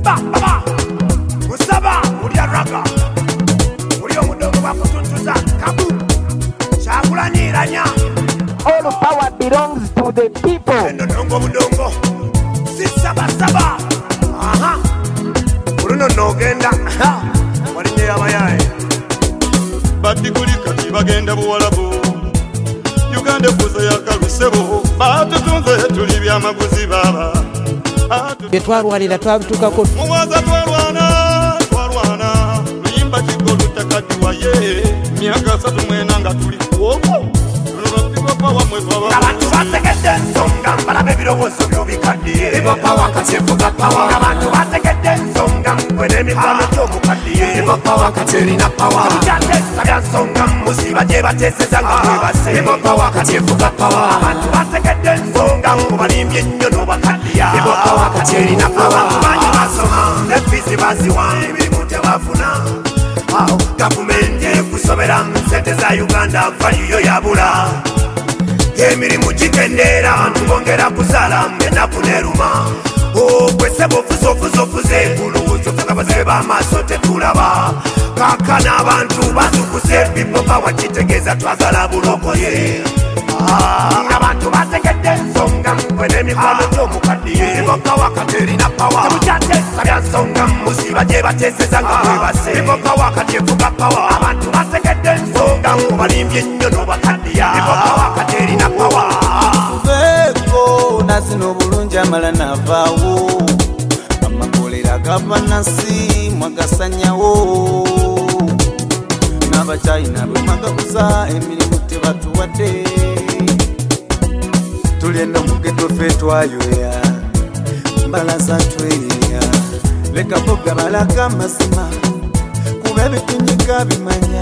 baba musaba ulya raga ulyo mudogo bakutuntuza kabu chakulanyiranya. All power belongs to the people. Ndongo mudongo sisaba saba aha uruno nogenda walinye abayaye batigulika bagenda buwalabu Uganda fuza yakalusebo batutunze tuli byamaguzi baba Twarwanira twabitukako muwaza twarwana luyimba kigolu takadiwaye myaka 3 mwena nga tuli kuoko lulopigwa pawa mwetwaba abantu bategedde ensonga mbalabe ebirowozo byobikaddiye ebopa wakati evuga pawa abantu bategedde ensonga mwene emikono gy'omukaddiye ebopa wakati erina pawa mukyatesa bya nsonga musiba gye bateeseza nga mwebase ebopa wakati evuga pawa abantu bategedde ensonga mubalimbye ennyo n'obakaddiya ebopa wakati erina pawa banyi basoma efizi baziwa emirimu tebafuna awo gavumenti ekusobera ssente za Uganda valiyo yabula emirimu gikendera abantu bongera kuzaala enaku neruma okwese bofuzofuzofuze buluwuzo fekabazibe b'amaaso tetulaba kakana abantu bazukuze bipopa wakitegeeza twagala bulokoye abantu bategedde ensonga mwene emikono gy'omukaddiye eboka wakati erina pawa temukyatesa bya nsonga musiba gye bateeseza nga mwebase eboka wakati evuga pawa abantu bategedde ensonga mubalimbye ennyo n'obakaddiya eboka wakati erina pawa Veko nasino bulungi amala navaawo amakolera gavanansi mwagasanyawo n'abachina bwe mwagabuza emirimu tebatuwadde tulyenda mugeto ffe twayoya mbalaza tweya leka boga balaga amazima kuba ebitunyika bimanya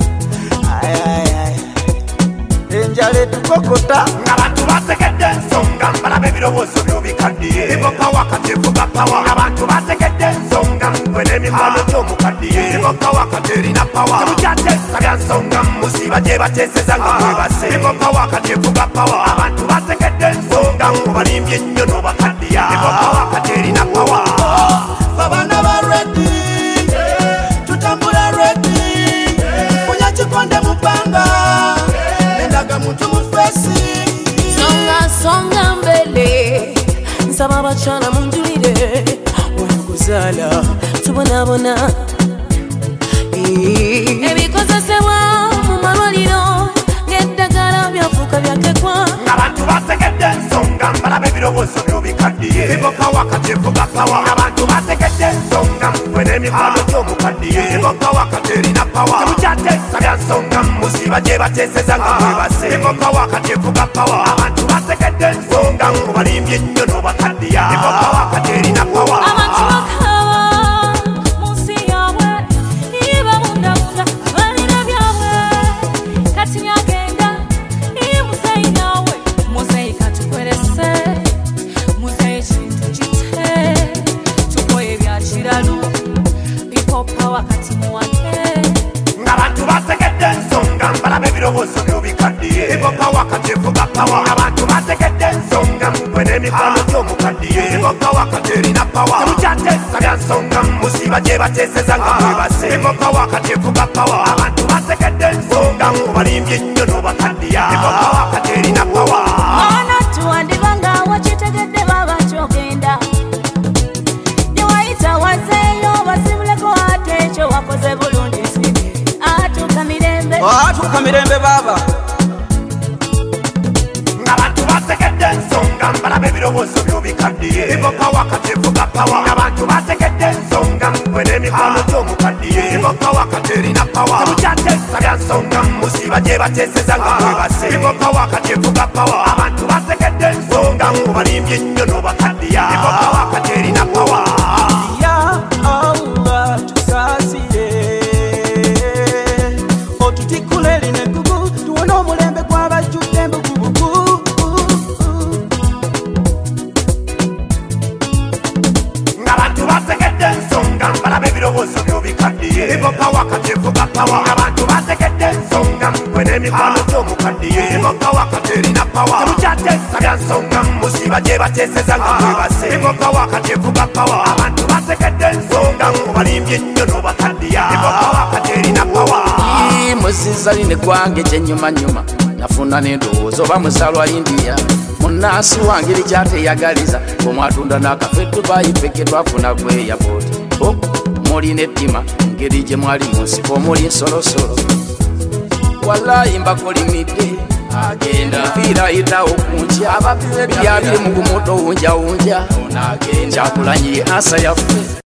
enjala etukokota abantu bategedde ensonga mbalabe ebirowozo byobikaddiye eboka wakati evuga pawa abantu bategedde ensonga mwene emikono gy'omukaddiye eboka wakati erina pawa temukyatesa bya nsonga musiba gye bateeseza nga mwebase eboka wakati evuga pawa abantu bategedde ensonga mubalimbye ennyo n'obakaddiya eboka wakati erina pawa babana ba redi tutambula redi kunya kikonde mupanga endaga muntu mufesi songa mbele nsaba abakyala munjulire wanakuzaala tubonabona ebikozesebwa mu malwaliro ng'eddagala byafuuka byakekwa abantu bategedde ensonga mbalabe ebirowozo byobikaddiye eboka wakati evuga pawa abantu bategedde ensonga mwene emikono gy'omukaddiye eboka wakati erina pawa temukyatesa bya nsonga musiba gye bateeseza nga mwebase eboka wakati evuga pawa abantu bategedde ensonga mubalimbye ennyo n'obakaddiya eboka wakati erina pawa abantu bakaba mu nsi yaabwe iye babundabunda balina byabwe kati nyagenda iye muzeyi nawe muzeyi katukwerese muzeyi kintu kite tukoye bya kiralu bipopa wakati muwate abantu bategedde ensonga mbalabe ebirowozo byobikaddiye eboka wakati evuga pawa abantu bategedde ensonga mwene emikono gy'omukaddiye eboka wakati erina pawa temukyatesa bya nsonga musiba gye bateeseza nga mwebase eboka wakati evuga pawa abantu bategedde ensonga mubalimbye ennyo n'obakaddiya eboka wakati erina pawa Mana tuwandibanga wakitegedde baba kyogenda Newayita wazeeyo basibuleko ate ekyo wakoze bulungi sibye atuuka mirembe baba abantu bategedde ensonga mbalabe ebirowozo byobikaddiye eboka wakati evuga pawa abantu bategedde ensonga mwene emikono gy'omukaddiye eboka wakati erina pawa temukyatesa bya nsonga musiba gye bateeseza nga mwebase eboka wakati evuga pawa abantu bategedde ensonga mubalimbye ennyo n'obakaddiya eboka wakati erina pawa ya Allah tusasire otutikule line gugu tuwone omulembe gw'abajjudde embugubugu ng'abantu bategedde ensonga mbalabe ebirowozo byobikaddiye eboka wakati evuga pawa abantu bategedde ensonga n'emikwano gy'omukaddiye Iboka wakati erina pawa temukyatesa bya nsonga musiba gye bateeseza nga mwebase Iboka wakati evuga pawa abantu bategedde ensonga obalimbye ennyo n'obakaddiya Iboka wakati erina pawa musinzali ne gwange kyenyumanyuma nafuna n'endowooza oba musalwa India munansi wange likyateyagaliza omwatunda n'akafe Dubai peke twafuna ku airport mulina ettima ngeri gye mwali mu nsiko omuli ensolosolo wallahi mbakolimidde agenda mpira yitawo kunkya byabiri mu gumuto wunjawunja kyakulanyiye ansa yaffe